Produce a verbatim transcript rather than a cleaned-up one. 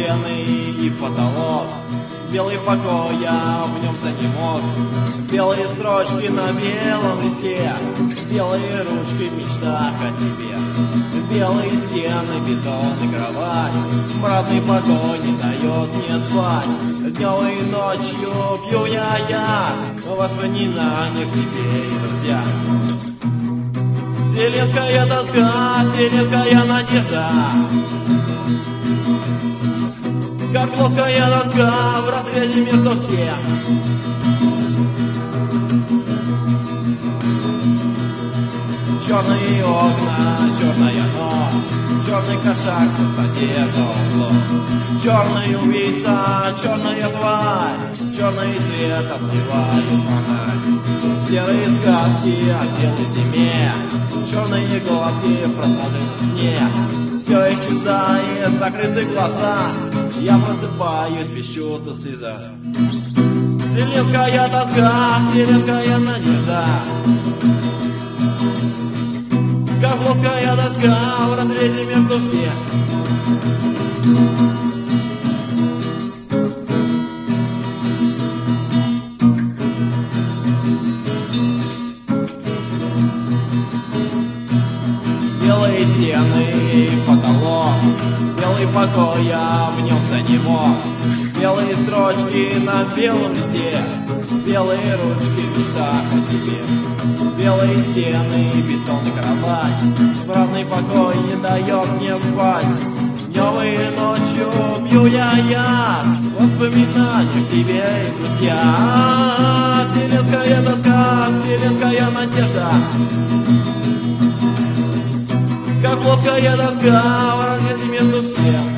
стены и потолок, белый покой, я в нем занемог. Белые строчки на белом листе, белые ручки в мечтах о тебе. Белые стены, бетон и кровать, смрадный покой не дает мне спать. Днем и ночью пью я яд в воспоминаниях тебе и друзья. Вселенская тоска, вселенская надежда, как плоская доска в разрезе между всем. Черные окна, черная ночь, черный кошак в пустоте за углом. Черный убийца, черная тварь, черный цвет отливает фонарь. Серые сказки о белой зиме, черные глазки в просмотренном сне. Все исчезает, закрыты глаза, я просыпаюсь без чувства слеза. Вселенская тоска, вселенская надежда, как плоская доска в разрезе между всех. Белые стены и потолок, белый покой, я в нем занемог. Белые строчки на белом листе, белые ручки в мечтах о тебе. Белые стены, бетон и кровать, справный покой не дает мне спать. Днем и ночью пью я яд в воспоминаниях тебе и друзья. Вселенская тоска, вселенская надежда, как плоская доска в разрезе между всем.